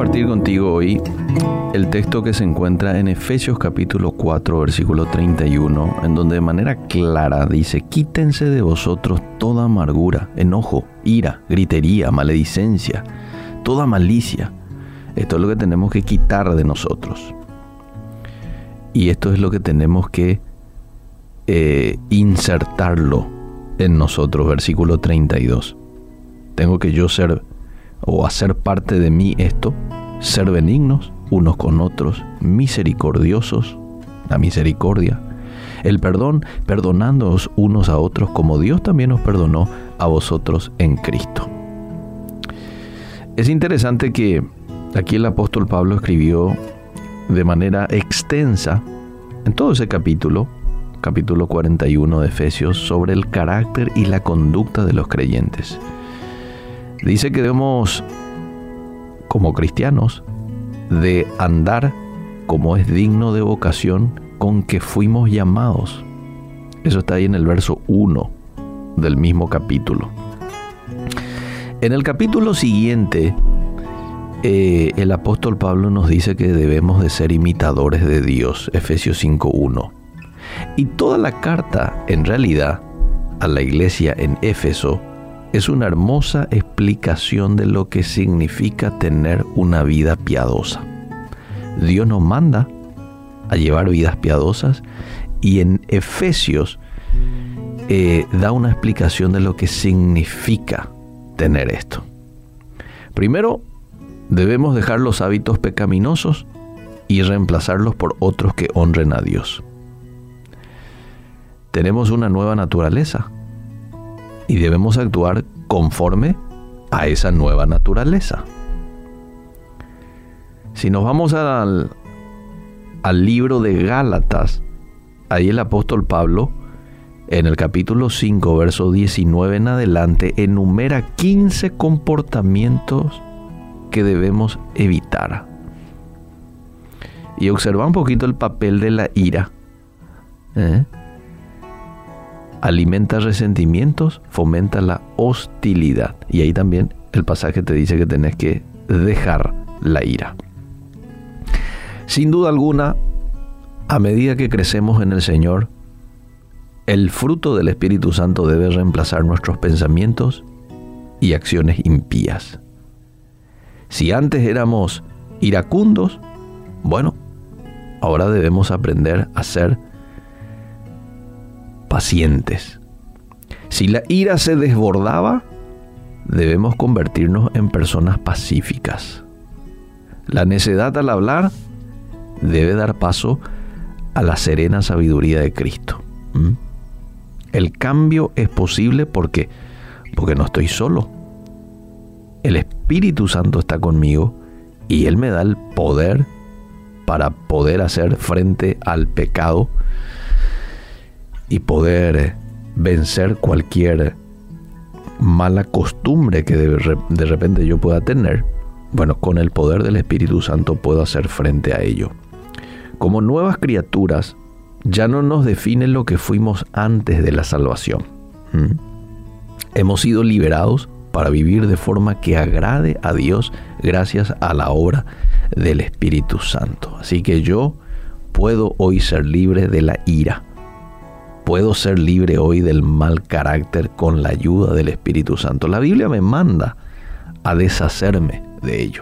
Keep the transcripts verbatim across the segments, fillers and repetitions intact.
compartir contigo hoy el texto que se encuentra en Efesios capítulo cuatro, versículo treinta y uno, en donde de manera clara dice: quítense de vosotros toda amargura, enojo, ira, gritería, maledicencia, toda malicia. Esto es lo que tenemos que quitar de nosotros. Y esto es lo que tenemos que eh, insertarlo en nosotros, versículo treinta y dos. Tengo que yo ser o hacer parte de mí esto, ser benignos unos con otros, misericordiosos, la misericordia, el perdón, perdonándoos unos a otros como Dios también os perdonó a vosotros en Cristo. Es interesante que aquí el apóstol Pablo escribió de manera extensa en todo ese capítulo, capítulo cuarenta y uno de Efesios, sobre el carácter y la conducta de los creyentes. Dice que debemos, como cristianos, de andar como es digno de vocación con que fuimos llamados. Eso está ahí en el verso uno del mismo capítulo. En el capítulo siguiente, eh, el apóstol Pablo nos dice que debemos de ser imitadores de Dios, Efesios cinco uno. Y toda la carta, en realidad, a la iglesia en Éfeso, es una hermosa explicación de lo que significa tener una vida piadosa. Dios nos manda a llevar vidas piadosas y en Efesios eh, da una explicación de lo que significa tener esto. Primero, debemos dejar los hábitos pecaminosos y reemplazarlos por otros que honren a Dios. Tenemos una nueva naturaleza y debemos actuar conforme a esa nueva naturaleza. Si nos vamos al, al libro de Gálatas, ahí el apóstol Pablo, en el capítulo cinco, verso diecinueve en adelante, enumera quince comportamientos que debemos evitar. Y observa un poquito el papel de la ira. ¿Eh? Alimenta resentimientos, fomenta la hostilidad. Y ahí también el pasaje te dice que tenés que dejar la ira. Sin duda alguna, a medida que crecemos en el Señor, el fruto del Espíritu Santo debe reemplazar nuestros pensamientos y acciones impías. Si antes éramos iracundos, bueno, ahora debemos aprender a ser pacientes. Si la ira se desbordaba, debemos convertirnos en personas pacíficas. La necedad al hablar debe dar paso a la serena sabiduría de Cristo. ¿Mm? El cambio es posible porque, porque no estoy solo. El Espíritu Santo está conmigo y Él me da el poder para poder hacer frente al pecado y poder vencer cualquier mala costumbre que de, de repente yo pueda tener. Bueno, con el poder del Espíritu Santo puedo hacer frente a ello. Como nuevas criaturas, ya no nos define lo que fuimos antes de la salvación. ¿Mm? Hemos sido liberados para vivir de forma que agrade a Dios gracias a la obra del Espíritu Santo. Así que yo puedo hoy ser libre de la ira. Puedo ser libre hoy del mal carácter con la ayuda del Espíritu Santo. La Biblia me manda a deshacerme de ello,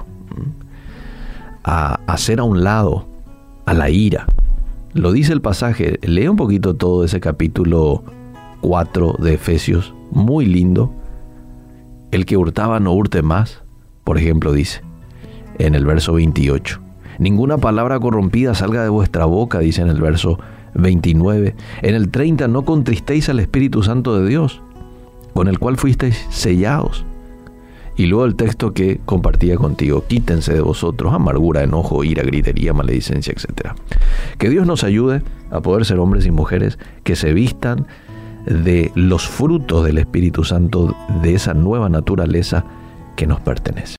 a hacer a un lado a la ira. Lo dice el pasaje, lee un poquito todo ese capítulo cuatro de Efesios, muy lindo. El que hurtaba no hurte más, por ejemplo, dice en el verso veintiocho. Ninguna palabra corrompida salga de vuestra boca, dice en el verso veintinueve. En el treinta, no contristéis al Espíritu Santo de Dios, con el cual fuisteis sellados. Y luego el texto que compartía contigo: quítense de vosotros amargura, enojo, ira, gritería, maledicencia, etcétera. Que Dios nos ayude a poder ser hombres y mujeres que se vistan de los frutos del Espíritu Santo, de esa nueva naturaleza que nos pertenece.